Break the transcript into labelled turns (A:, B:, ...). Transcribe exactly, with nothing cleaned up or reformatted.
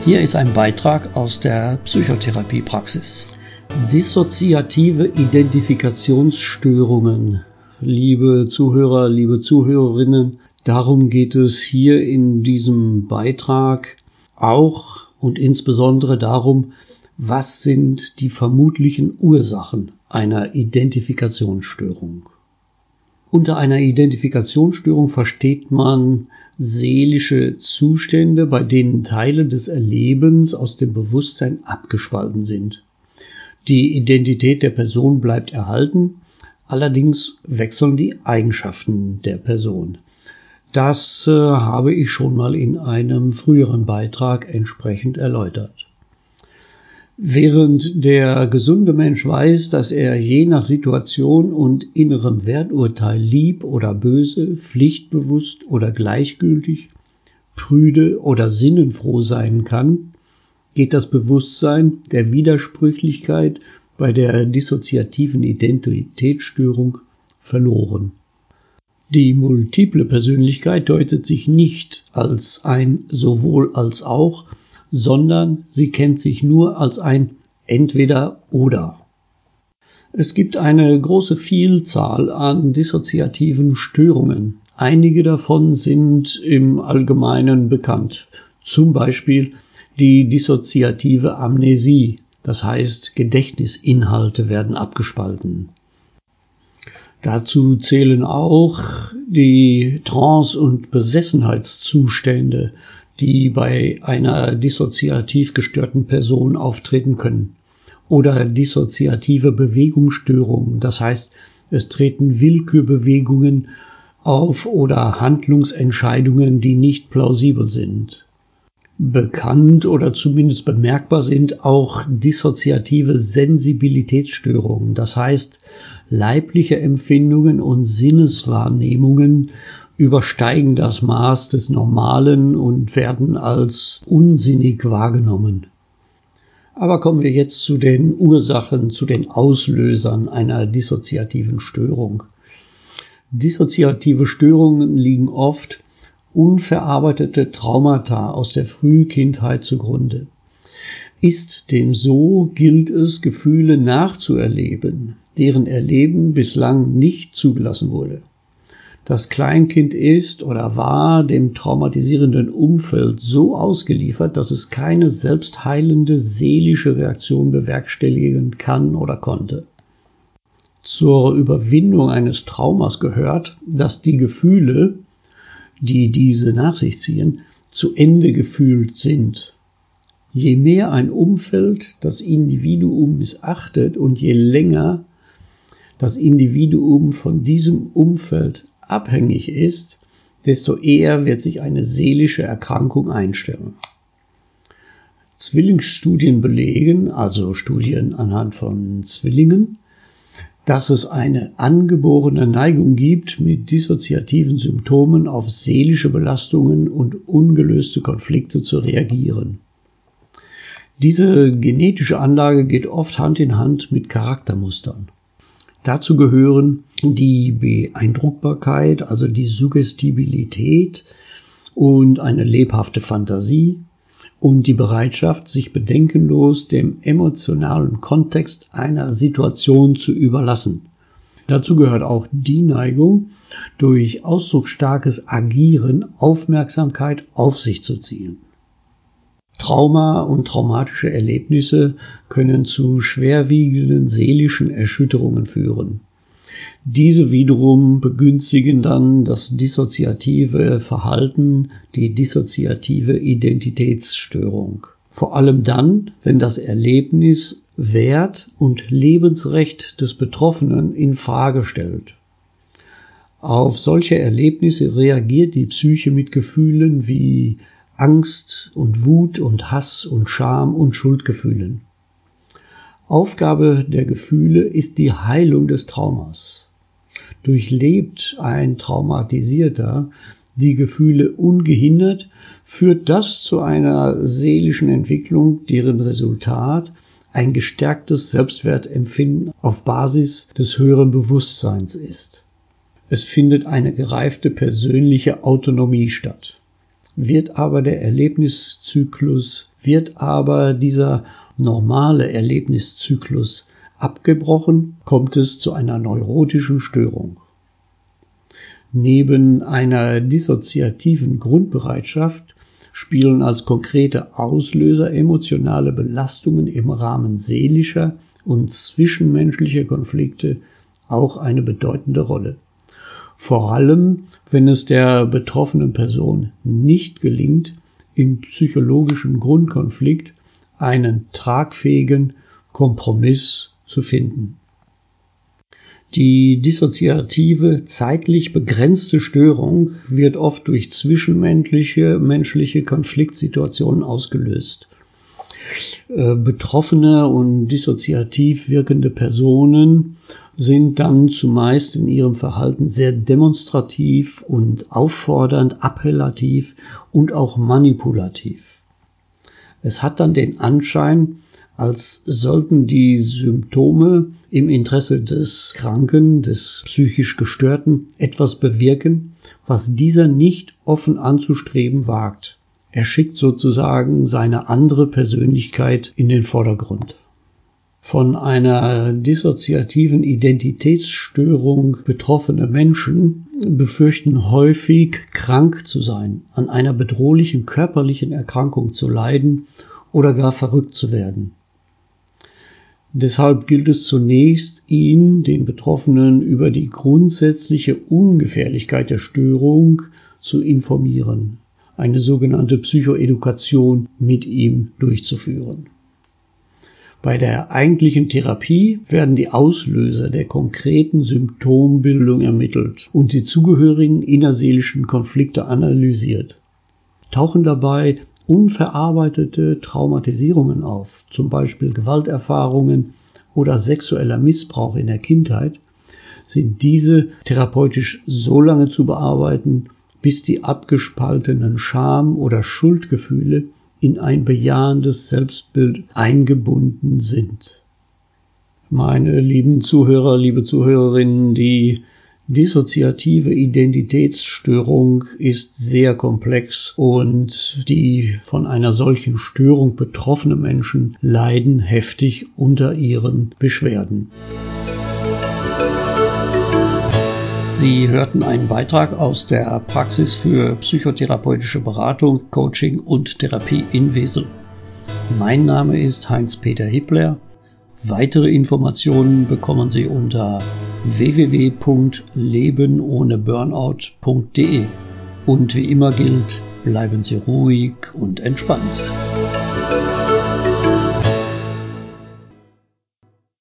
A: Hier ist ein Beitrag aus der Psychotherapiepraxis. Dissoziative Identifikationsstörungen. Liebe Zuhörer, liebe Zuhörerinnen, darum geht es hier in diesem Beitrag auch und insbesondere darum, was sind die vermutlichen Ursachen einer Identifikationsstörung. Unter einer Identifikationsstörung versteht man seelische Zustände, bei denen Teile des Erlebens aus dem Bewusstsein abgespalten sind. Die Identität der Person bleibt erhalten, allerdings wechseln die Eigenschaften der Person. Das äh, habe ich schon mal in einem früheren Beitrag entsprechend erläutert. Während der gesunde Mensch weiß, dass er je nach Situation und innerem Werturteil lieb oder böse, pflichtbewusst oder gleichgültig, prüde oder sinnenfroh sein kann, geht das Bewusstsein der Widersprüchlichkeit bei der dissoziativen Identitätsstörung verloren. Die multiple Persönlichkeit deutet sich nicht als ein sowohl als auch, sondern sie kennt sich nur als ein Entweder-Oder. Es gibt eine große Vielzahl an dissoziativen Störungen. Einige davon sind im Allgemeinen bekannt. Zum Beispiel die dissoziative Amnesie, das heißt Gedächtnisinhalte werden abgespalten. Dazu zählen auch die Trance- und Besessenheitszustände, die bei einer dissoziativ gestörten Person auftreten können. Oder dissoziative Bewegungsstörungen, das heißt, es treten Willkürbewegungen auf oder Handlungsentscheidungen, die nicht plausibel sind. Bekannt oder zumindest bemerkbar sind auch dissoziative Sensibilitätsstörungen, das heißt, leibliche Empfindungen und Sinneswahrnehmungen übersteigen das Maß des Normalen und werden als unsinnig wahrgenommen. Aber kommen wir jetzt zu den Ursachen, zu den Auslösern einer dissoziativen Störung. Dissoziative Störungen liegen oft unverarbeitete Traumata aus der Frühkindheit zugrunde. Ist dem so, gilt es, Gefühle nachzuerleben, deren Erleben bislang nicht zugelassen wurde. Das Kleinkind ist oder war dem traumatisierenden Umfeld so ausgeliefert, dass es keine selbstheilende seelische Reaktion bewerkstelligen kann oder konnte. Zur Überwindung eines Traumas gehört, dass die Gefühle, die diese nach sich ziehen, zu Ende gefühlt sind. Je mehr ein Umfeld das Individuum missachtet und je länger das Individuum von diesem Umfeld abhängig ist, desto eher wird sich eine seelische Erkrankung einstellen. Zwillingsstudien belegen, also Studien anhand von Zwillingen, dass es eine angeborene Neigung gibt, mit dissoziativen Symptomen auf seelische Belastungen und ungelöste Konflikte zu reagieren. Diese genetische Anlage geht oft Hand in Hand mit Charaktermustern. Dazu gehören die Beeindruckbarkeit, also die Suggestibilität und eine lebhafte Fantasie und die Bereitschaft, sich bedenkenlos dem emotionalen Kontext einer Situation zu überlassen. Dazu gehört auch die Neigung, durch ausdrucksstarkes Agieren Aufmerksamkeit auf sich zu ziehen. Trauma und traumatische Erlebnisse können zu schwerwiegenden seelischen Erschütterungen führen. Diese wiederum begünstigen dann das dissoziative Verhalten, die dissoziative Identitätsstörung. Vor allem dann, wenn das Erlebnis Wert und Lebensrecht des Betroffenen in Frage stellt. Auf solche Erlebnisse reagiert die Psyche mit Gefühlen wie Angst und Wut und Hass und Scham und Schuldgefühlen. Aufgabe der Gefühle ist die Heilung des Traumas. Durchlebt ein Traumatisierter die Gefühle ungehindert, führt das zu einer seelischen Entwicklung, deren Resultat ein gestärktes Selbstwertempfinden auf Basis des höheren Bewusstseins ist. Es findet eine gereifte persönliche Autonomie statt. Wird aber der Erlebniszyklus, wird aber dieser normale Erlebniszyklus abgebrochen, kommt es zu einer neurotischen Störung. Neben einer dissoziativen Grundbereitschaft spielen als konkrete Auslöser emotionale Belastungen im Rahmen seelischer und zwischenmenschlicher Konflikte auch eine bedeutende Rolle. Vor allem, wenn es der betroffenen Person nicht gelingt, im psychologischen Grundkonflikt einen tragfähigen Kompromiss zu finden. Die dissoziative, zeitlich begrenzte Störung wird oft durch zwischenmenschliche menschliche Konfliktsituationen ausgelöst. Betroffene und dissoziativ wirkende Personen sind dann zumeist in ihrem Verhalten sehr demonstrativ und auffordernd, appellativ und auch manipulativ. Es hat dann den Anschein, als sollten die Symptome im Interesse des Kranken, des psychisch Gestörten etwas bewirken, was dieser nicht offen anzustreben wagt. Er schickt sozusagen seine andere Persönlichkeit in den Vordergrund. Von einer dissoziativen Identitätsstörung betroffene Menschen befürchten häufig, krank zu sein, an einer bedrohlichen körperlichen Erkrankung zu leiden oder gar verrückt zu werden. Deshalb gilt es zunächst, ihn, den Betroffenen, über die grundsätzliche Ungefährlichkeit der Störung zu informieren, eine sogenannte Psychoedukation mit ihm durchzuführen. Bei der eigentlichen Therapie werden die Auslöser der konkreten Symptombildung ermittelt und die zugehörigen innerseelischen Konflikte analysiert. Tauchen dabei unverarbeitete Traumatisierungen auf, zum Beispiel Gewalterfahrungen oder sexueller Missbrauch in der Kindheit, sind diese therapeutisch so lange zu bearbeiten, bis die abgespaltenen Scham- oder Schuldgefühle in ein bejahendes Selbstbild eingebunden sind. Meine lieben Zuhörer, liebe Zuhörerinnen, die dissoziative Identitätsstörung ist sehr komplex und die von einer solchen Störung betroffene Menschen leiden heftig unter ihren Beschwerden. Sie hörten einen Beitrag aus der Praxis für psychotherapeutische Beratung, Coaching und Therapie in Wesel. Mein Name ist Heinz-Peter Hippler. Weitere Informationen bekommen Sie unter w w w punkt leben ohne burnout punkt d e. Und wie immer gilt, bleiben Sie ruhig und entspannt.